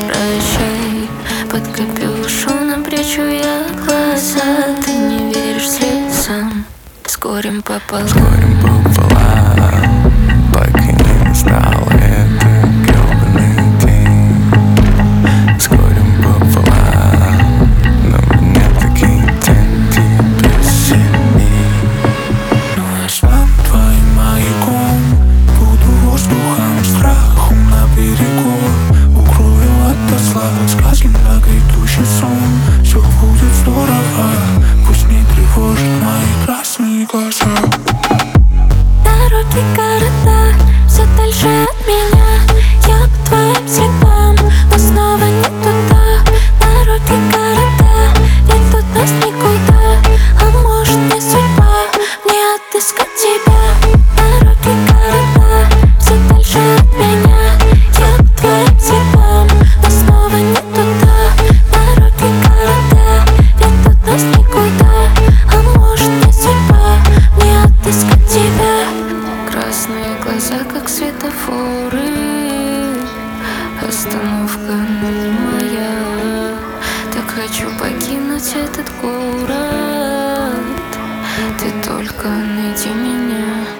прощай. Под капюшоном прячу я глаза. Ты не веришь слезам, с горем пополам. Так и не настал этот грёбаный день. С горем пополам, но мне такие день тебе сильней. Ну я с вами твоим маяком, буду воздухом, страхом на берегу. Укрою от зла, сказки на грядущий сон. Все будет здорово, пусть не тревожит мои красные глаза. Дороги, города, все дальше от меня. Я по твоим следам, но снова не туда. Дороги, города, ведут нас никуда. А может не судьба мне отыскать тебя. Дороги, города, все дальше от меня. Я по твоим следам, но снова не туда. Дороги, города, ведут нас никуда. А может не судьба мне отыскать тебя. Красные глаза, как светофоры, остановка моя. Так хочу покинуть этот город, ты только найди меня.